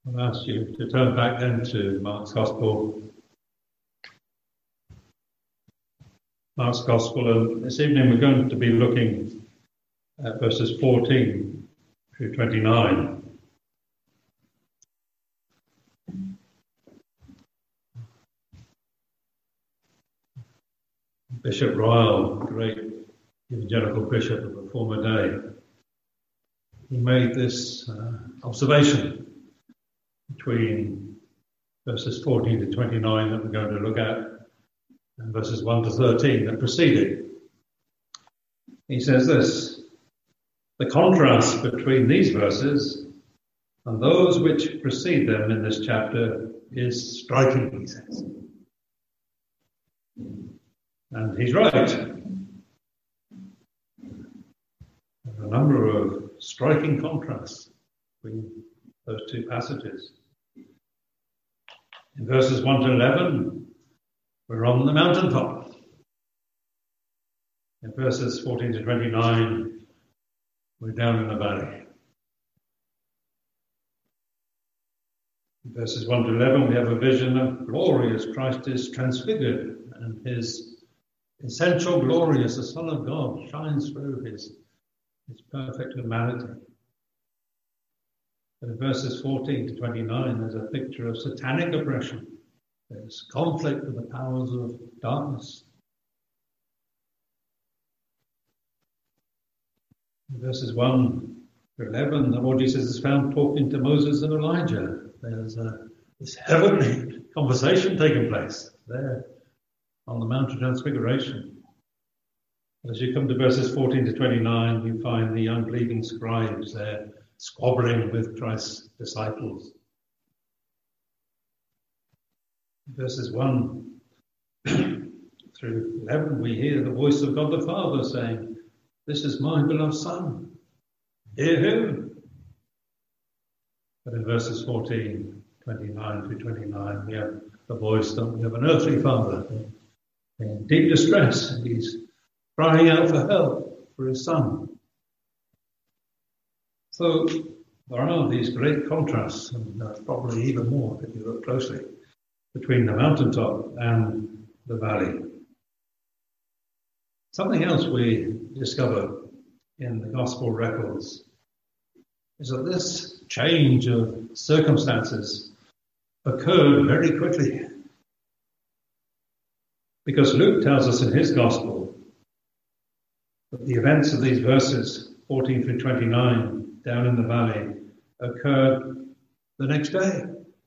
I'll ask you to turn back then to Mark's Gospel. Mark's Gospel, and this evening we're going to be looking at verses 14 through 29. Bishop Ryle, great evangelical bishop of a former day, he made this observation between verses 14 to 29 that we're going to look at and verses 1 to 13 that preceded. He says this: the contrast between these verses and those which precede them in this chapter is striking, he says. And he's right. There are a number of striking contrasts between those two passages. In verses 1 to 11, we're on the mountaintop. In verses 14 to 29, we're down in the valley. In verses 1 to 11, we have a vision of glory as Christ is transfigured and his essential glory as the Son of God shines through his perfect humanity. But in verses 14 to 29, there's a picture of satanic oppression. There's conflict with the powers of darkness. In verses 1 to 11, the Lord Jesus is found talking to Moses and Elijah. There's this heavenly conversation taking place there on the Mount of Transfiguration. As you come to verses 14 to 29, you find the unbelieving scribes there squabbling with Christ's disciples. Verses 1 through 11, we hear the voice of God the Father saying, "This is my beloved Son, hear him." But in verses 14, 29 through 29, we have the voice of an earthly father in deep distress, and he's crying out for help for his son. So there are these great contrasts, and probably even more if you look closely, between the mountaintop and the valley. Something else we discover in the gospel records is that this change of circumstances occurred very quickly. Because Luke tells us in his gospel that the events of these verses, 14 through 29, down in the valley, occurred the next day.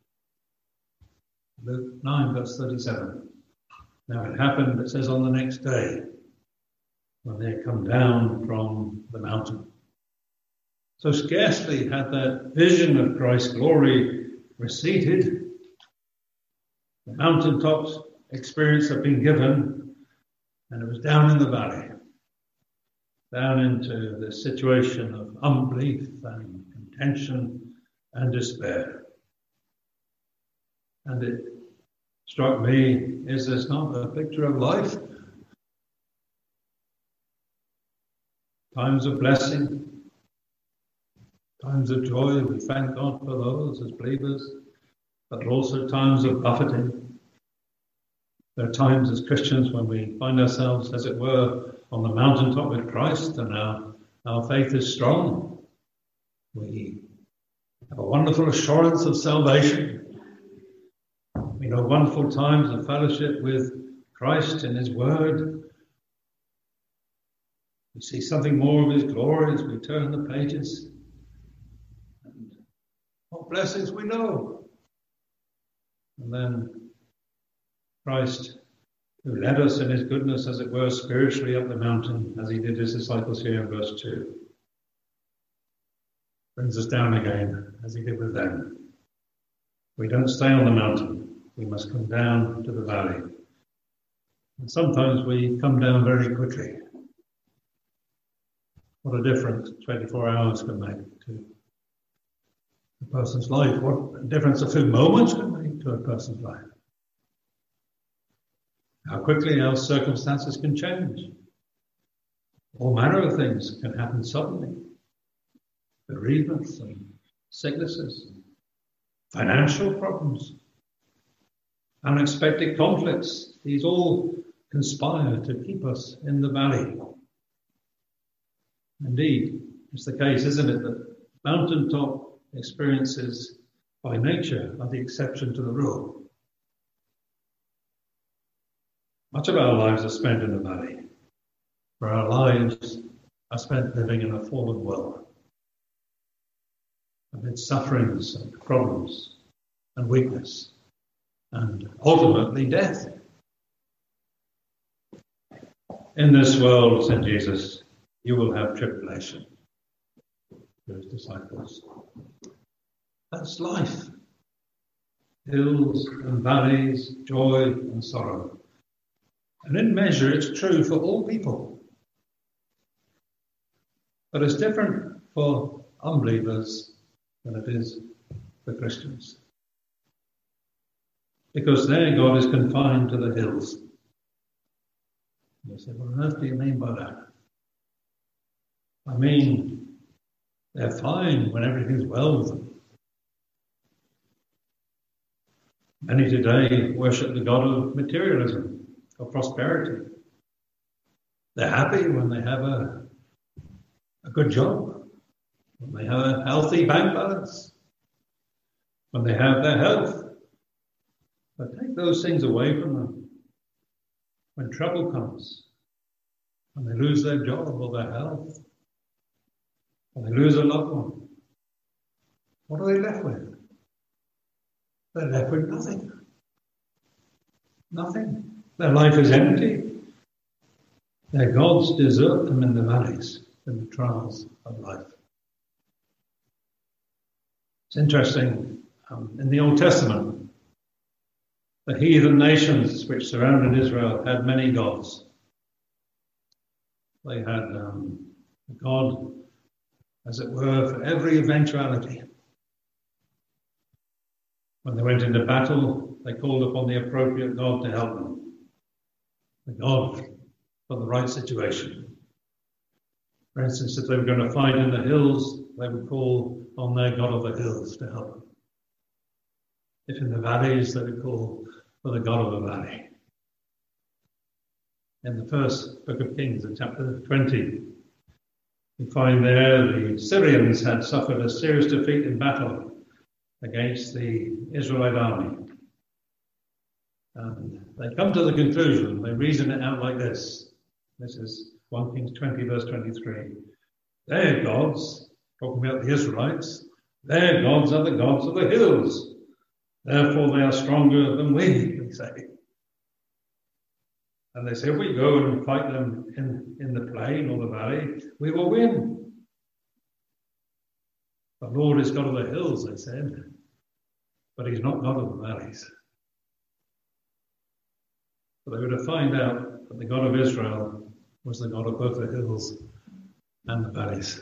Luke 9, verse 37. Now it happened, it says, on the next day, when they had come down from the mountain. So scarcely had that vision of Christ's glory receded. The mountaintops experience had been given, and it was down in the valley, down into the situation of unbelief and contention and despair. And it struck me, is this not a picture of life? Times of blessing, times of joy, we thank God for those as believers, but also times of buffeting. There are times as Christians when we find ourselves, as it were, on the mountaintop with Christ, and our faith is strong. We have a wonderful assurance of salvation. We know wonderful times of fellowship with Christ in his word. We see something more of his glory as we turn the pages. And what blessings we know. And then Christ, who led us in his goodness, as it were, spiritually up the mountain, as he did his disciples here in verse 2, brings us down again, as he did with them. We don't stay on the mountain. We must come down to the valley. And sometimes we come down very quickly. What a difference 24 hours can make to a person's life. What a difference a few moments can make to a person's life. How quickly our circumstances can change. All manner of things can happen suddenly. Bereavements and sicknesses, financial problems, unexpected conflicts. These all conspire to keep us in the valley. Indeed, it's the case, isn't it, that mountaintop experiences by nature are the exception to the rule. Much of our lives are spent in the valley, where our lives are spent living in a fallen world, amid sufferings and problems and weakness, and ultimately death. In this world, said Jesus, you will have tribulation. To his disciples. That's life. Hills and valleys, joy and sorrow. And in measure, it's true for all people. But it's different for unbelievers than it is for Christians. Because there God is confined to the hills. You say, what on earth do you mean by that? I mean, they're fine when everything's well with them. Many today worship the god of materialism, of prosperity. They're happy when they have a good job, when they have a healthy bank balance, when they have their health. But take those things away from them. When trouble comes, when they lose their job or their health, when they lose a loved one, what are they left with? They're left with nothing. Nothing. Their life is empty. Their gods desert them in the valleys, in the trials of life. It's interesting, in the Old Testament, the heathen nations which surrounded Israel had many gods. They had a god, as it were, for every eventuality. When they went into battle, they called upon the appropriate God to help them. The God for the right situation. For instance, if they were going to fight in the hills, they would call on their God of the hills to help them. If in the valleys, they would call for the God of the valley. In the first book of Kings, in chapter 20, you find there the Syrians had suffered a serious defeat in battle against the Israelite army. And they come to the conclusion, they reason it out like this. This is 1 Kings 20, verse 23. Their gods, talking about the Israelites, their gods are the gods of the hills. Therefore they are stronger than we, they say. And they say, if we go and fight them in the plain or the valley, we will win. The Lord is God of the hills, they said, but he's not God of the valleys. So they were to find out that the God of Israel was the God of both the hills and the valleys.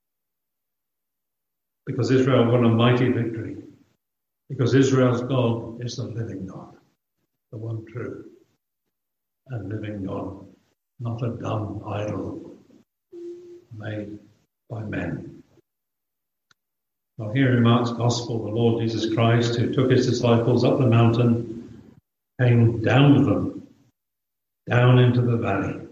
Because Israel won a mighty victory. Because Israel's God is the living God, the one true and living God, not a dumb idol made by men. Well, here in Mark's Gospel, the Lord Jesus Christ, who took his disciples up the mountain, came down with them, down into the valley.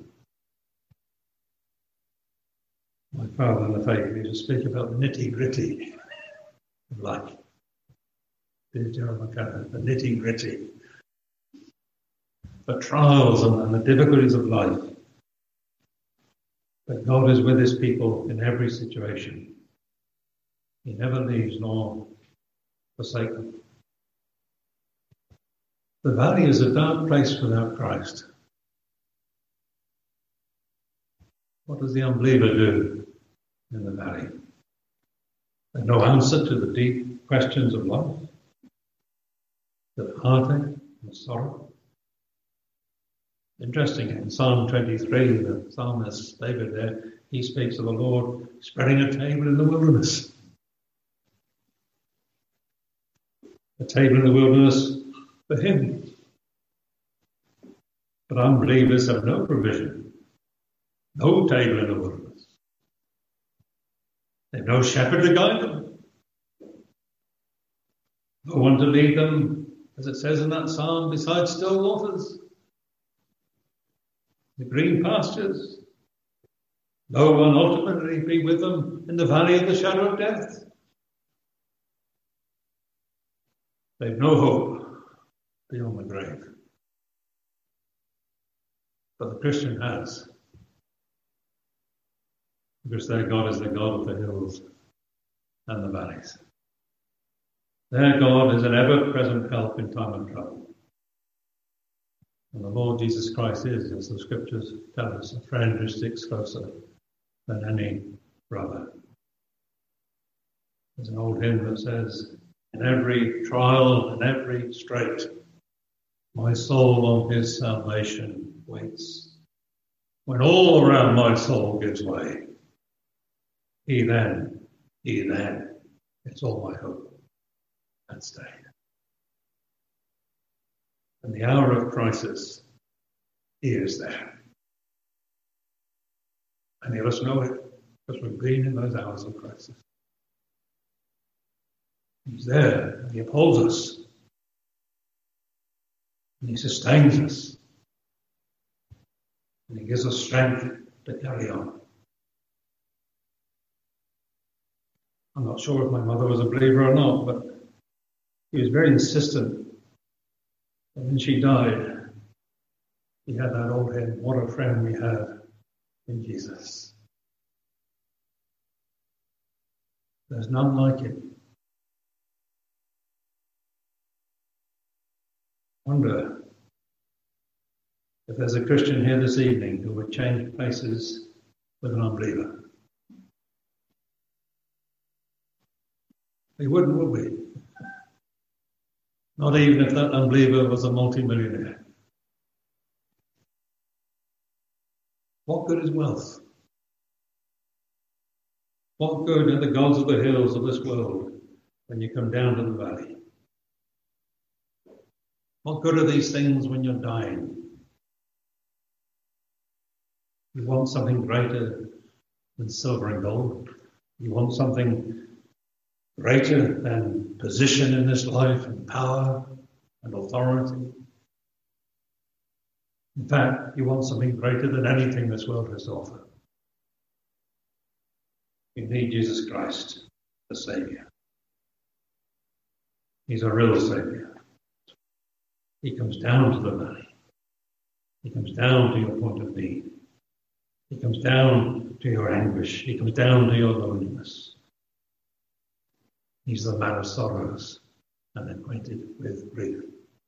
My father in the faith used to speak about the nitty-gritty of life. Dear Gerald McCann, the nitty-gritty. The trials and the difficulties of life. But God is with his people in every situation. He never leaves nor forsakes them. The valley is a dark place without Christ. What does the unbeliever do in the valley? There's no answer to the deep questions of life, the heartache and sorrow. Interesting, in Psalm 23, the psalmist David there, he speaks of the Lord spreading a table in the wilderness. A table in the wilderness for him. But unbelievers have no provision. No table in the wilderness. They have no shepherd to guide them. No one to lead them, as it says in that psalm, beside still waters, the green pastures. No one ultimately be with them in the valley of the shadow of death. They've no hope beyond the grave. But the Christian has. Because their God is the God of the hills and the valleys. Their God is an ever-present help in time of trouble. And the Lord Jesus Christ is, as the scriptures tell us, a friend who sticks closer than any brother. There's an old hymn that says, in every trial and every strait, my soul on his salvation waits. When all around my soul gives way, he then, it's all my hope and stay. In the hour of crisis, he is there. Many of us know it because we've been in those hours of crisis. He's there and he upholds us. And he sustains us. And he gives us strength to carry on. I'm not sure if my mother was a believer or not, but he was very insistent. And when she died, he had that old hymn, what a friend we have in Jesus. There's none like it. I wonder if there's a Christian here this evening who would change places with an unbeliever. We wouldn't, would we? Not even if that unbeliever was a multi-millionaire. What good is wealth? What good are the gods of the hills of this world when you come down to the valley? What good are these things when you're dying? You want something greater than silver and gold. You want something greater than position in this life and power and authority. In fact, you want something greater than anything this world has to offer. You need Jesus Christ, the Saviour. He's a real Saviour. He comes down to the valley. He comes down to your point of need. He comes down to your anguish. He comes down to your loneliness. He's the man of sorrows and acquainted with grief.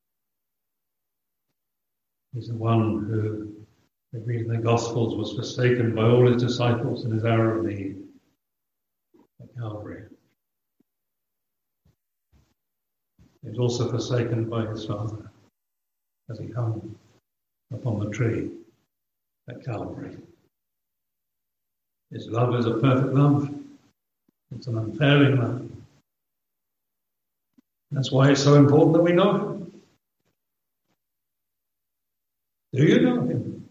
He's the one who, we read in the Gospels, was forsaken by all his disciples in his hour of need at Calvary. He was also forsaken by his Father as he hung upon the tree at Calvary. His love is a perfect love. It's an unfailing love. That's why it's so important that we know him. Do you know him?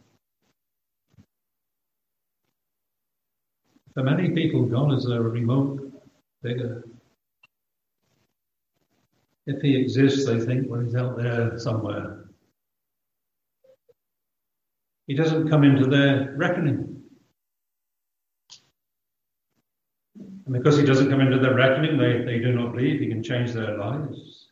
For many people, God is a remote figure. If he exists, they think, well, he's out there somewhere. He doesn't come into their reckoning. And because he doesn't come into their reckoning, they do not believe he can change their lives.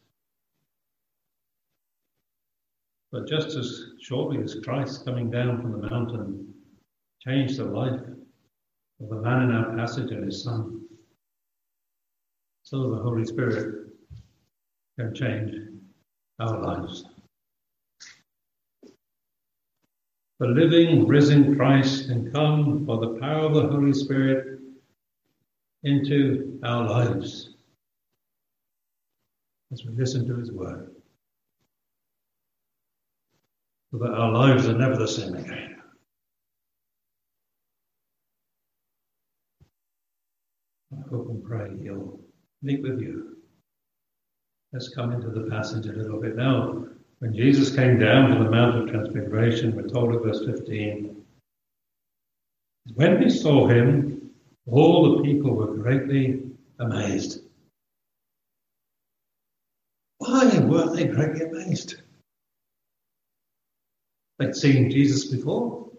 But just as surely as Christ coming down from the mountain changed the life of the man in our passage and his son, so the Holy Spirit can change our lives. The living, risen Christ can come by the power of the Holy Spirit into our lives as we listen to his word, so that our lives are never the same again. I hope and pray he'll meet with you. Let's come into the passage a little bit now. When Jesus came down to the Mount of Transfiguration, we're told in verse 15, when they saw him, all the people were greatly amazed. then weren't they greatly amazed? They'd seen Jesus before.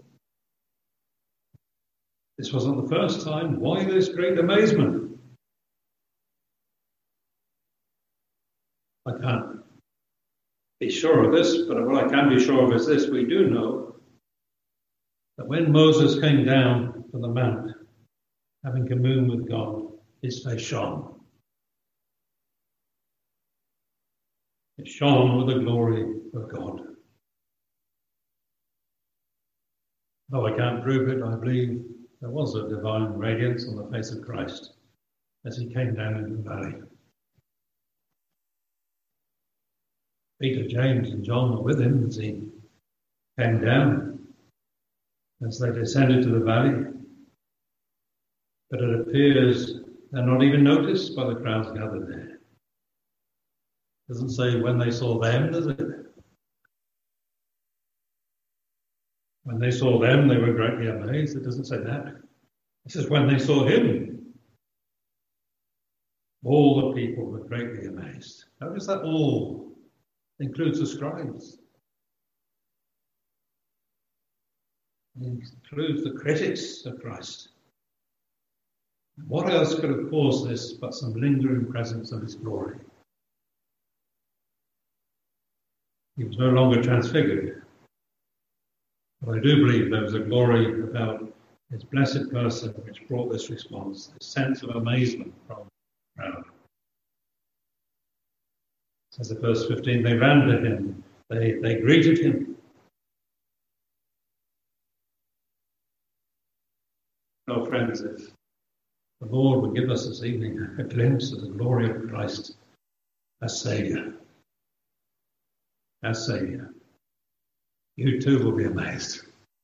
This wasn't the first time. Why this great amazement? I can't be sure of this, but what I can be sure of is this. We do know that when Moses came down from the mount, having communed with God, his face shone. It shone with the glory of God. Though I can't prove it, I believe there was a divine radiance on the face of Christ as he came down into the valley. Peter, James and John were with him as he came down, as they descended to the valley. But it appears they're not even noticed by the crowds gathered there. It doesn't say when they saw them, does it? When they saw them, they were greatly amazed. It doesn't say that. It says when they saw him, all the people were greatly amazed. How does that all? It includes the scribes. It includes the critics of Christ. What else could have caused this but some lingering presence of his glory? He was no longer transfigured. But I do believe there was a glory about his blessed person which brought this response, this sense of amazement from the crowd. Says in verse 15, they ran to him, they greeted him. Oh, friends, if the Lord would give us this evening a glimpse of the glory of Christ as Saviour, you too will be amazed.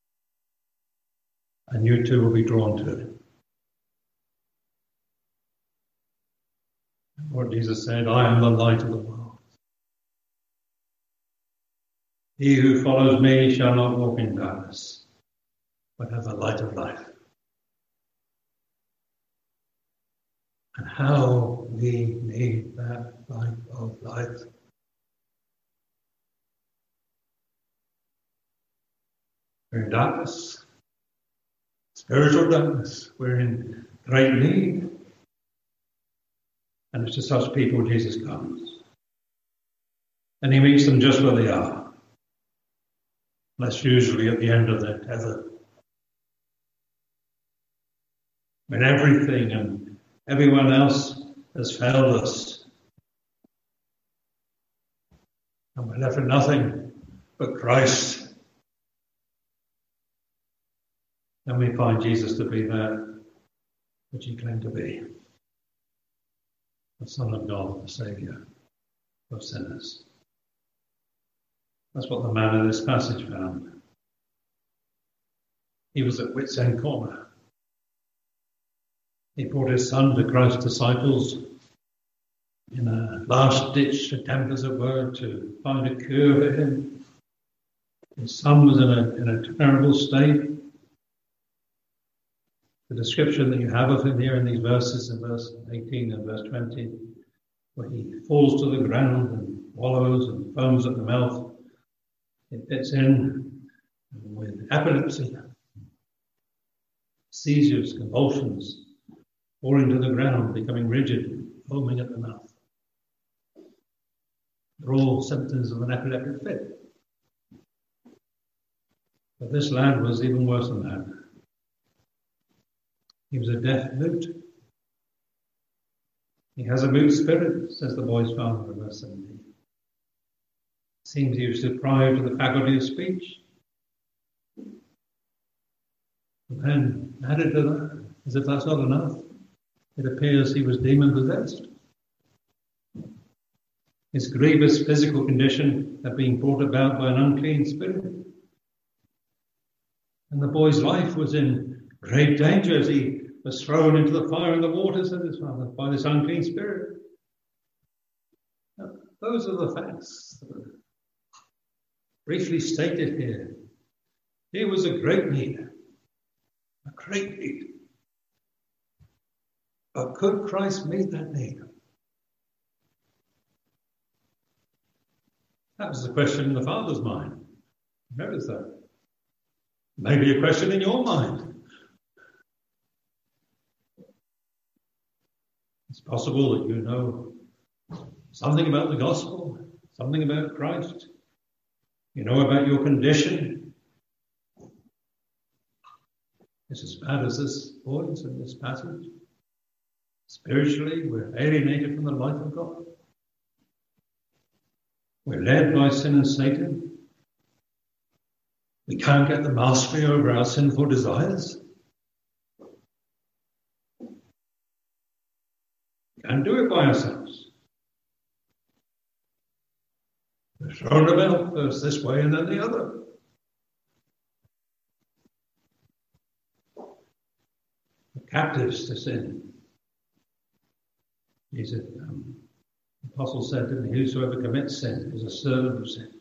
And you too will be drawn to it. Lord Jesus said, I am the light of the world. He who follows me shall not walk in darkness, but have the light of life. And how we need that light of life. We're in darkness, spiritual darkness. We're in great need. And it's to such people Jesus comes. And he meets them just where they are. That's usually at the end of their tether. When everything and everyone else has failed us. And we're left with nothing but Christ. And we find Jesus to be that which he claimed to be. The Son of God, the Saviour of sinners. That's what the man in this passage found. He was at wit's end corner. He brought his son to Christ's disciples in a last-ditch attempt, as it were, to find a cure for him. His son was in a terrible state. The description that you have of him here in these verses, in verse 18 and verse 20, where he falls to the ground and wallows and foams at the mouth, it fits in with epilepsy, seizures, convulsions, falling to the ground, becoming rigid, foaming at the mouth. They're all symptoms of an epileptic fit. But this lad was even worse than that. He was a deaf mute. He has a mute spirit, says the boy's father in verse 17. It seems he was deprived of the faculty of speech. But then, added to that, as if that's not enough, it appears he was demon-possessed. His grievous physical condition had been brought about by an unclean spirit. And the boy's life was in great danger as he was thrown into the fire and the water, said his father, by this unclean spirit. Now, those are the facts that are briefly stated here. Here was a great need. A great need. But could Christ meet that need? That was the question in the Father's mind. Notice that. Maybe a question in your mind. It's possible that you know something about the gospel, something about Christ. You know about your condition. It's as bad as this voice in this passage. Spiritually, we're alienated from the life of God. We're led by sin and Satan. We can't get the mastery over our sinful desires. We can't do it by ourselves. We're thrown about first this way and then the other. We're captives to sin. Jesus, the apostle said, didn't he, whosoever commits sin is a servant of sin.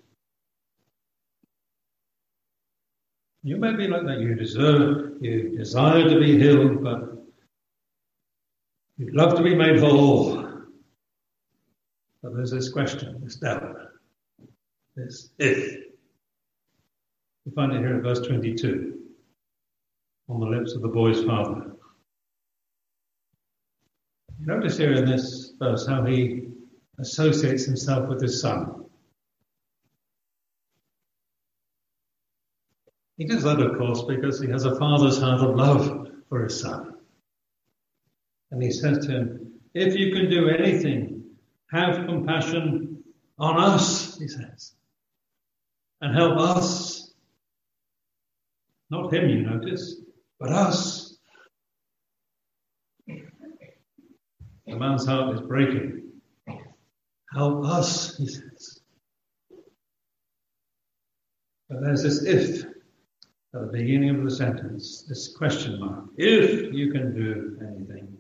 You may be like that. You desire to be healed, but you'd love to be made whole. But there's this question, this doubt, this if. You find it here in verse 22, on the lips of the boy's father. Notice here in this verse how he associates himself with his son. He does that, of course, because he has a father's heart of love for his son. And he says to him, if you can do anything, have compassion on us, he says, and help us. Not him, you notice, but us. The man's heart is breaking. Help us, he says. But there's this if at the beginning of the sentence, this question mark. If you can do anything.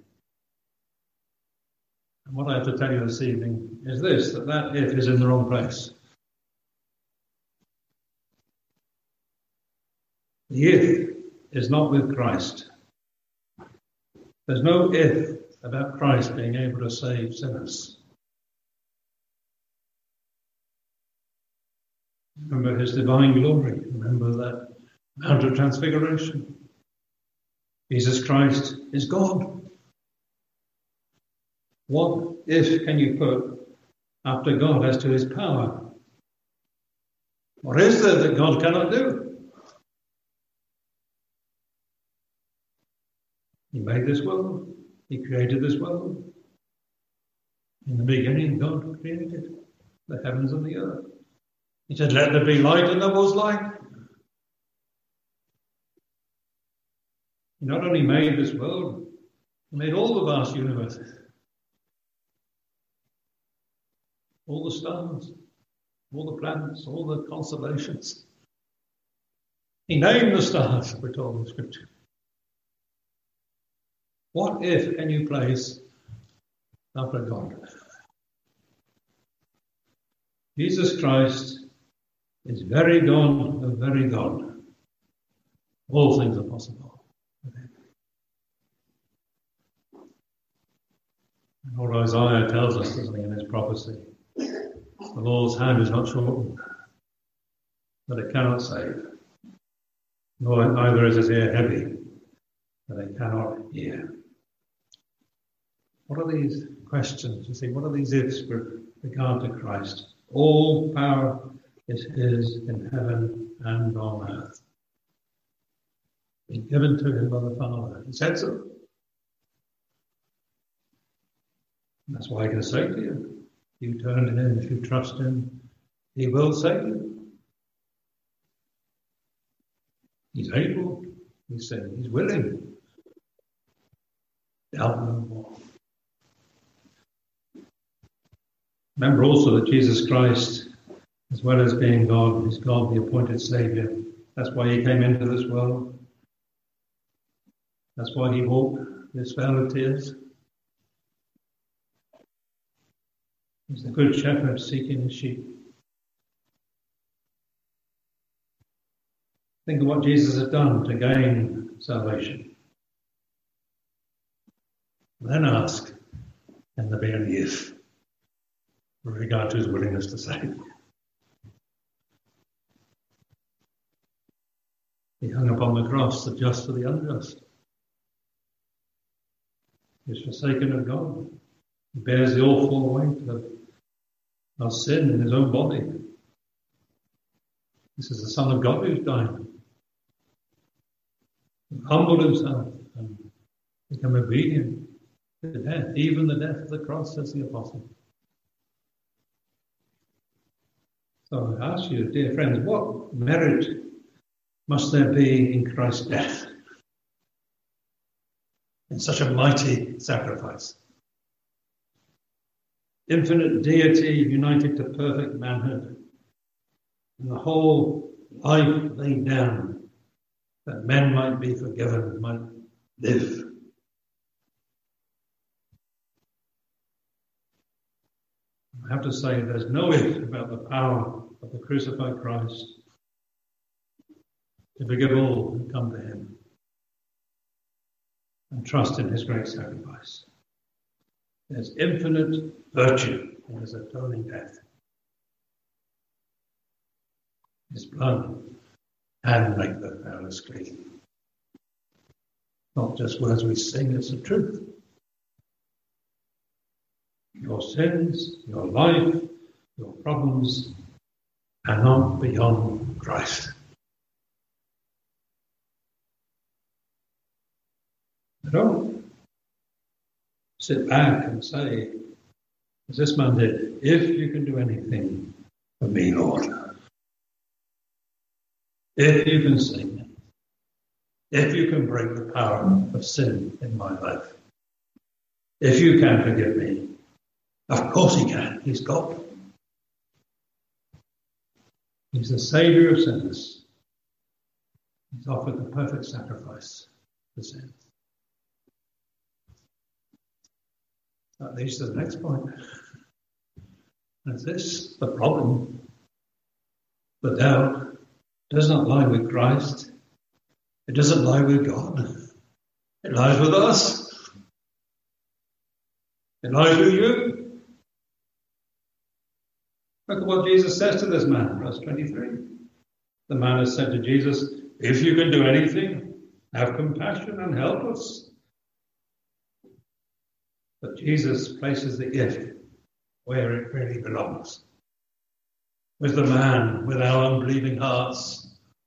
And what I have to tell you this evening is this, that if is in the wrong place. The if is not with Christ. There's no if about Christ being able to save sinners. Remember his divine glory. Remember that Mount of Transfiguration. Jesus Christ is God. What if can you put after God as to his power? What is there that God cannot do? He made this world. He created this world. In the beginning, God created the heavens and the earth. He said, let there be light, and there was light. He not only made this world, he made all the vast universes. All the stars, all the planets, all the constellations. He named the stars, we're told in Scripture. What if can you place after God? Jesus Christ is very God of very God. All things are possible with him. And what Isaiah tells us, doesn't he, in his prophecy? The Lord's hand is not shortened, that it cannot save. Neither is his ear heavy, that it cannot hear. What are these questions? You see, what are these ifs with regard to Christ? All power is his in heaven and on earth. Been given to him by the Father. He said so. And that's why I can say to you, if you turn to him, if you trust him, he will save you. He's able, he said, he's willing. Doubt no more. Remember also that Jesus Christ, as well as being God, is God, the appointed Saviour. That's why he came into this world. That's why he walked this vale of tears. He's the good shepherd seeking his sheep. Think of what Jesus has done to gain salvation. Then ask, can there be any if with regard to his willingness to save? He hung upon the cross, the just for the unjust. He is forsaken of God. He bears the awful weight of our sin in his own body. This is the Son of God who's died. He humbled himself and become obedient to death, even the death of the cross, says the apostle. So I ask you, dear friends, what merit must there be in Christ's death? In such a mighty sacrifice. Infinite deity united to perfect manhood, and the whole life laid down that men might be forgiven, might live. I have to say there's no if about the power of the crucified Christ to forgive all who come to him and trust in his great sacrifice. There's infinite virtue in his atoning death. His blood can make the foulest clean. Not just words we sing, it's the truth. Your sins, your life, your problems are not beyond Christ. Don't sit back and say, as this man did, if you can do anything for me, Lord. If you can save me. If you can break the power of sin in my life. If you can forgive me. Of course he can. He's God. He's the Saviour of sinners. He's offered the perfect sacrifice for sin. That leads to the next point. And it's this, the problem. The doubt does not lie with Christ. It doesn't lie with God. It lies with us. It lies with you. Look at what Jesus says to this man, verse 23. The man has said to Jesus, if you can do anything, have compassion and help us. But Jesus places the if where it really belongs. With the man, with our unbelieving hearts.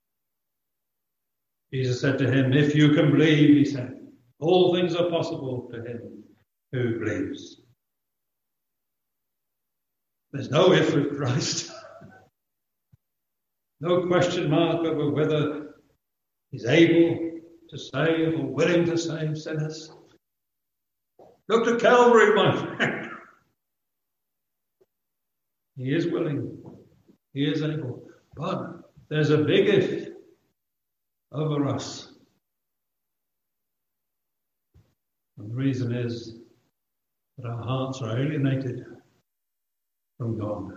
Jesus said to him, if you can believe, he said, all things are possible to him who believes. There's no if with Christ. No question mark over whether he's able to save or willing to save sinners. Look to Calvary, my friend. He is willing. He is able. But there's a big if over us. And the reason is that our hearts are alienated from God.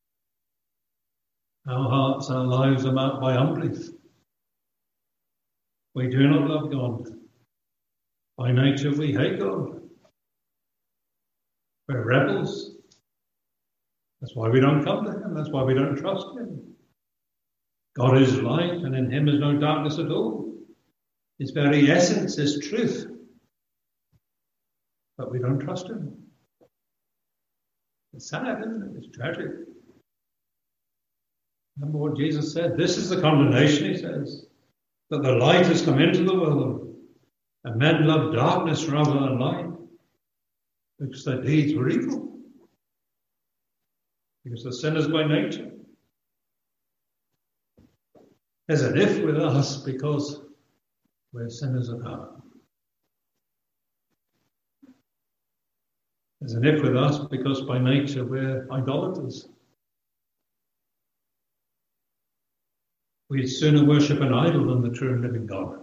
Our hearts, our lives are marked by unbelief. We do not love God. By nature, we hate God. We're rebels. That's why we don't come to him. That's why we don't trust him. God is light, and in him is no darkness at all. His very essence is truth. But we don't trust him. It's sad, isn't it? It's tragic. Remember what Jesus said? This is the condemnation, he says, that the light has come into the world, and men love darkness rather than light, because their deeds were evil. Because they're sinners by nature. There's an if with us because we're sinners at heart. There's an if with us because by nature we're idolaters. We'd sooner worship an idol than the true and living God.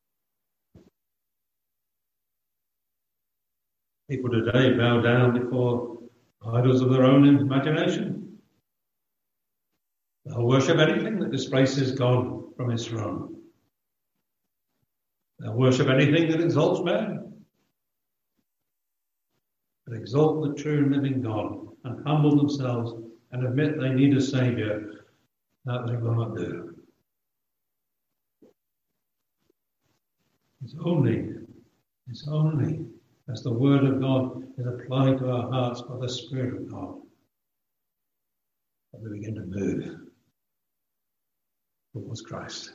People today bow down before idols of their own imagination. They'll worship anything that displaces God from his throne. They'll worship anything that exalts man. But exalt the true and living God and humble themselves and admit they need a Saviour, that they will not do. It's only as the Word of God is applied to our hearts by the Spirit of God that we begin to move towards Christ.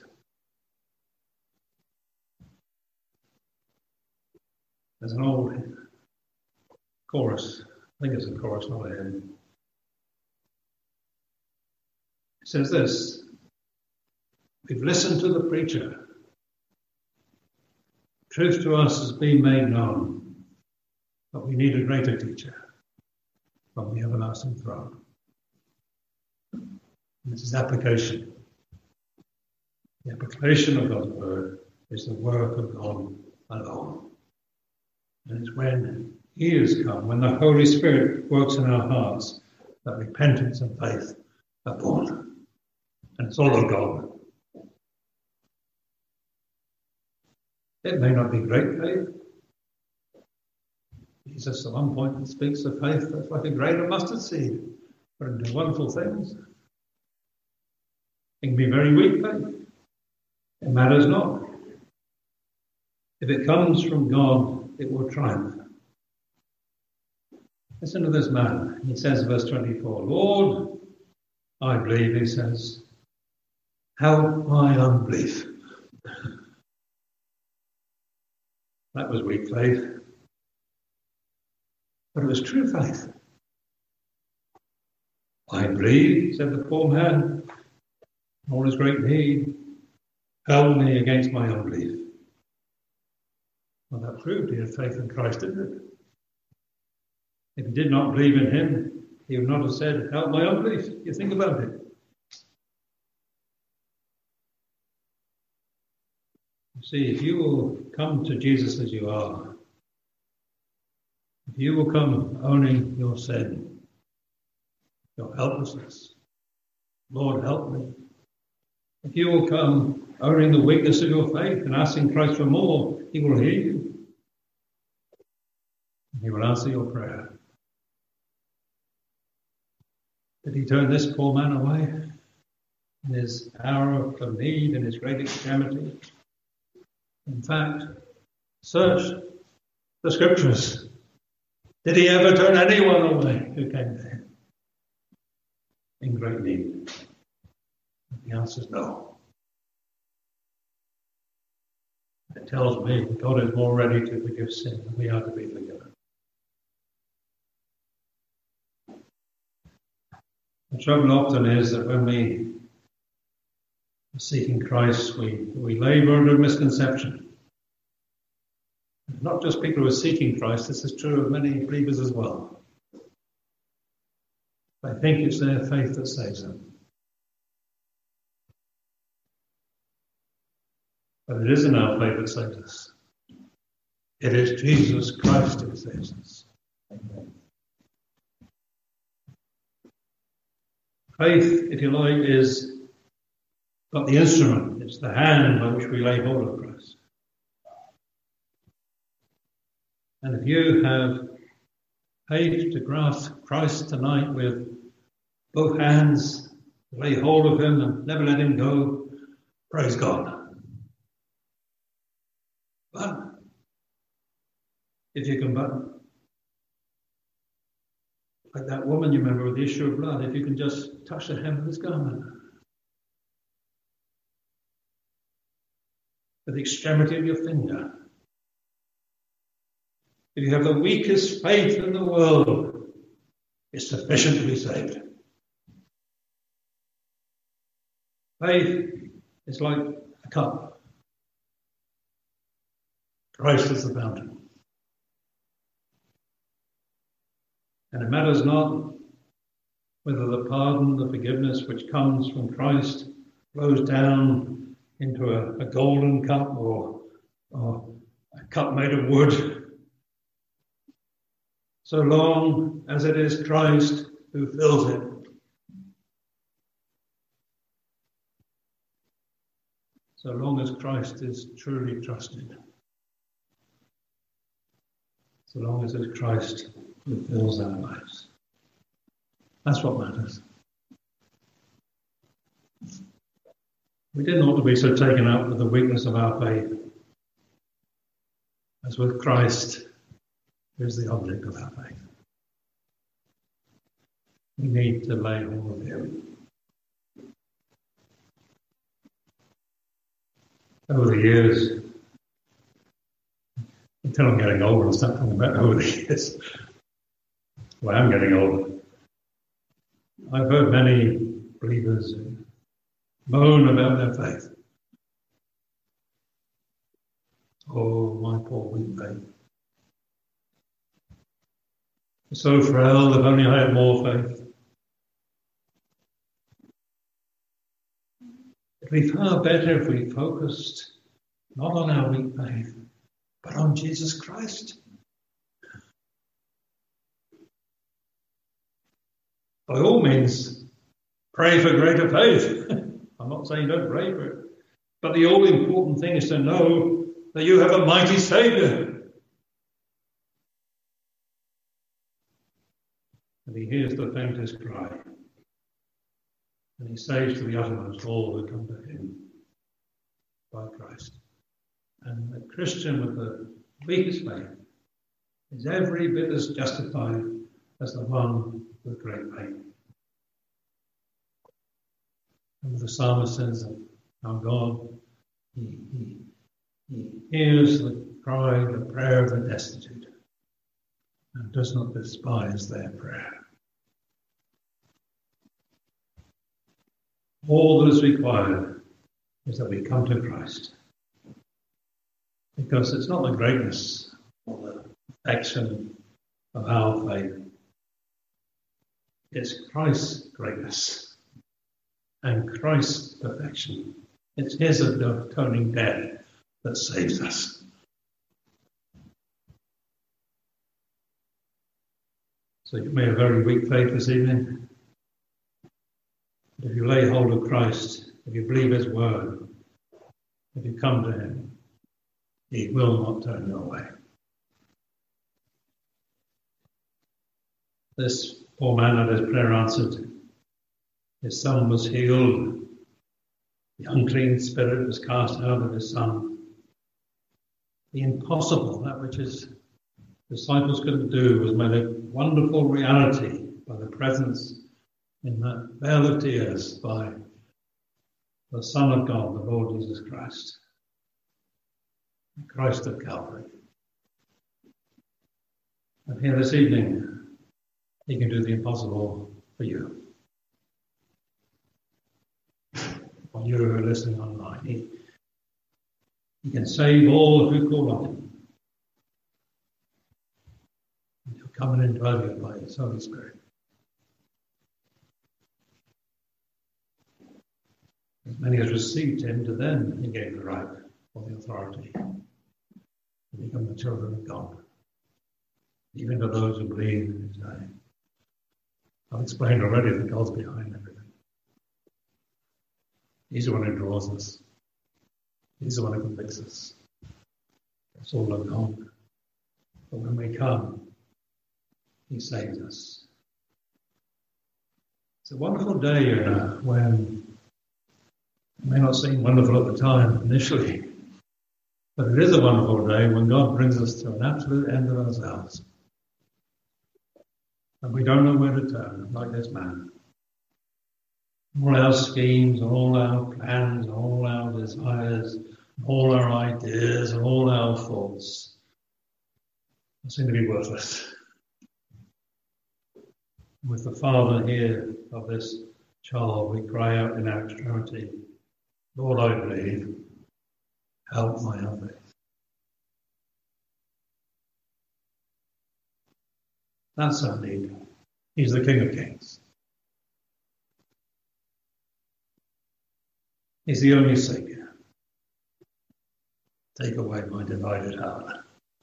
There's an old chorus, I think it's a chorus, not a hymn. It says this: we've listened to the preacher. Truth to us has been made known, but we need a greater teacher from the everlasting throne. And this is application. The application of God's word is the work of God alone. And it's when He has come, when the Holy Spirit works in our hearts, that repentance and faith are born. And it's all of God. It may not be great faith. Jesus at one point speaks of faith that's like a grain of mustard seed, but it can do wonderful things. It can be very weak faith. It matters not. If it comes from God, it will triumph. Listen to this man. He says, verse 24, Lord, I believe, he says, help my unbelief. That was weak faith. But it was true faith. I believe, said the poor man, all his great need, help me against my unbelief. Well, that proved he had faith in Christ, didn't it? If he did not believe in him, he would not have said, help my unbelief. You think about it. You see, if you will come to Jesus as you are, if you will come owning your sin, your helplessness, Lord, help me. If you will come owning the weakness of your faith and asking Christ for more, He will hear you. He will answer your prayer. Did He turn this poor man away in his hour of need, in his great extremity? In fact, search the Scriptures. Did He ever turn anyone away who came to Him in great need? The answer is no. It tells me God is more ready to forgive sin than we are to be forgiven. The trouble often is that when we are seeking Christ, we labour under a misconception. Not just people who are seeking Christ, this is true of many believers as well. They think it's their faith that saves them. But it isn't our faith that saves us. It is Jesus Christ who saves us. Amen. Faith, if you like, is not the instrument. It's the hand by which we lay hold of Christ. And if you have faith to grasp Christ tonight with both hands, lay hold of Him and never let Him go, praise God. But if you can like that woman you remember with the issue of blood, if you can just touch the hem of His garment, with the extremity of your finger, if you have the weakest faith in the world, it's sufficient to be saved. Faith is like a cup. Christ is the fountain. And it matters not whether the pardon, the forgiveness which comes from Christ flows down into a golden cup or a cup made of wood, so long as it is Christ who fills it. So long as Christ is truly trusted. So long as it's Christ who fills our lives. That's what matters. We didn't ought to be so taken up with the weakness of our faith as with Christ, who is the object of our faith. We need to lay hold of him. Over the years, until I'm getting older, I'll start talking about over the years. Well, I'm getting older. I've heard many believers moan about their faith. Oh, my poor weak faith. It's so frail, if only I had more faith. It'd be far better if we focused not on our weak faith, but on Jesus Christ. By all means, pray for greater faith. I'm not saying don't pray for it. But the all-important thing is to know that you have a mighty Saviour. And he hears the faintest cry. And he saves to the uttermost all who come to him by Christ. And the Christian with the weakest faith is every bit as justified as the one with great faith. And the psalmist says that our God, he hears the cry, the prayer of the destitute, and does not despise their prayer. All that is required is that we come to Christ. Because it's not the greatness or the perfection of our faith. It's Christ's greatness and Christ's perfection. It's his atoning death that saves us. So you may have very weak faith this evening. But if you lay hold of Christ, if you believe his word, if you come to him, he will not turn you away. This poor man had his prayer answered. His son was healed. The unclean spirit was cast out of his son. The impossible, that which his disciples couldn't do, was made a wonderful reality by the presence in that vale of tears by the Son of God, the Lord Jesus Christ. The Christ of Calvary. And here this evening, he can do the impossible for you. For you who are listening online, he can save all who call on him. And he'll come and indwell you by his Holy Spirit. As many as received him, to them he gave the right or the authority to become the children of God, even to those who believe in his name. I've explained already that God's behind everything. He's the one who draws us. He's the one who convicts us. It's all of God. But when we come, he saves us. It's a wonderful day, when it may not seem wonderful at the time initially, but it is a wonderful day when God brings us to an absolute end of ourselves. And we don't know where to turn, like this man. All our schemes, and all our plans, and all our desires, and all our ideas, and all our thoughts seem to be worthless. With the Father here of this child, we cry out in our extremity, Lord, I believe, help my unbelief. That's our need. He's the King of Kings. He's the only Saviour. Take away my divided heart.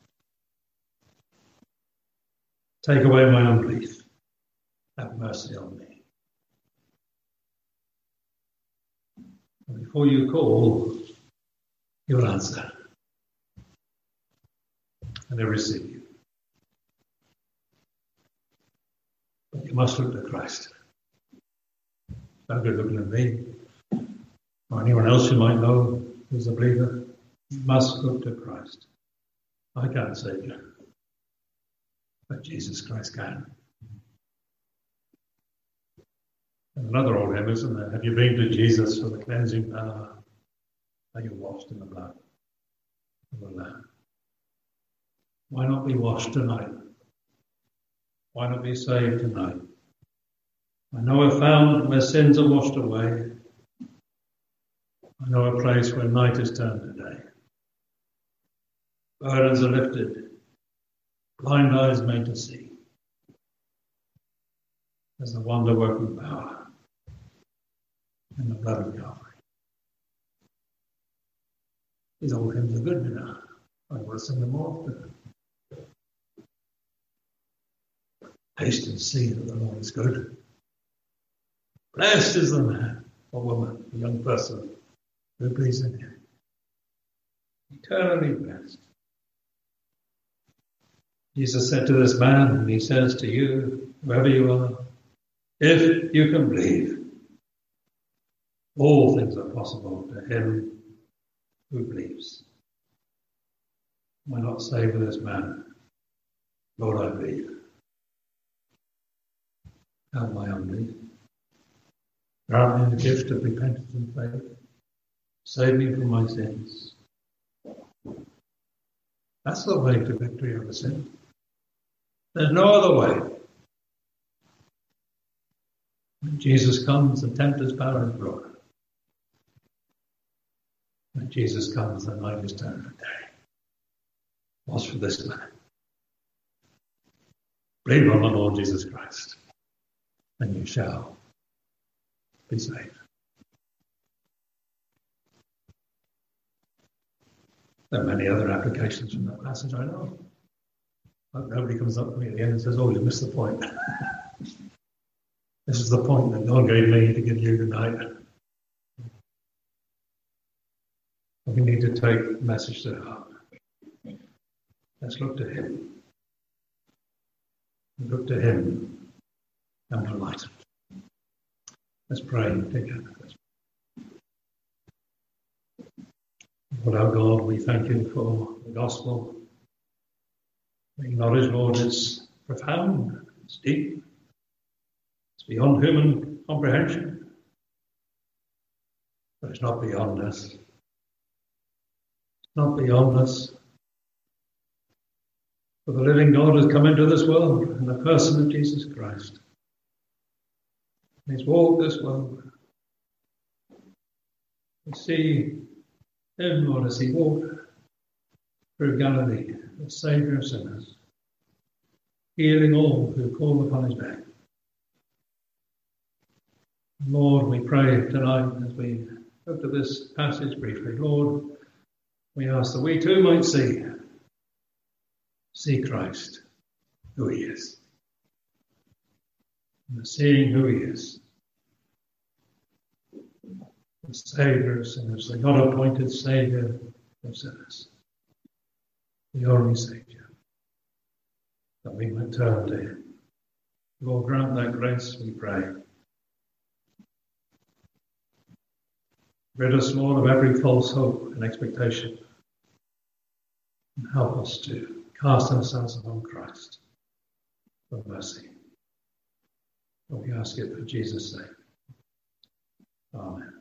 Take away my unbelief. Have mercy on me. And before you call, he will answer. And he'll receive you. But you must look to Christ. No good looking at me or anyone else you might know who's a believer. You must look to Christ. I can't save you, but Jesus Christ can. And another old hymn, isn't there? Have you been to Jesus for the cleansing power? Are you washed in the blood of the Lamb? Why not be washed tonight? Why not be saved tonight? I know a fountain where sins are washed away. I know a place where night is turned to day. Burdens are lifted, blind eyes made to see. There's the wonder-working power in the blood of Calvary. These old hymns are good, you know. I want to sing them more often. Taste and see that the Lord is good. Blessed is the man or woman, the young person who believes in him. Eternally blessed. Jesus said to this man, and he says to you, whoever you are, if you can believe, all things are possible to him who believes. Why not say to this man, Lord, I believe. Help my unbelief. Grant me the gift of repentance and faith. Save me from my sins. That's the way to victory over sin. There's no other way. When Jesus comes, the tempter's power is broken. When Jesus comes, the night is turned to day. What's for this man? Believe on the Lord Jesus Christ, and you shall be saved. There are many other applications from that passage, I know. But nobody comes up to me at the end and says, oh, you missed the point. This is the point that God gave me to give you tonight. We need to take the message to heart. Let's look to him. Look to him and we're enlightened. Let's pray together. Lord our God, we thank you for the gospel. We acknowledge, Lord, it's profound, it's deep, it's beyond human comprehension, but it's not beyond us. It's not beyond us. For the living God has come into this world in the person of Jesus Christ. He's walked this world. We see him, Lord, as he walked through Galilee, the Saviour of sinners, healing all who call upon his name. Lord, we pray tonight as we look at this passage briefly. Lord, we ask that we too might see Christ, who he is. And seeing who he is, the Saviour of sinners, the God-appointed Saviour of sinners, the only Saviour, that we might turn to him. Lord, grant that grace, we pray. Rid us, Lord, of every false hope and expectation, and help us to cast ourselves upon Christ for mercy. Lord, we ask it for Jesus' sake. Amen.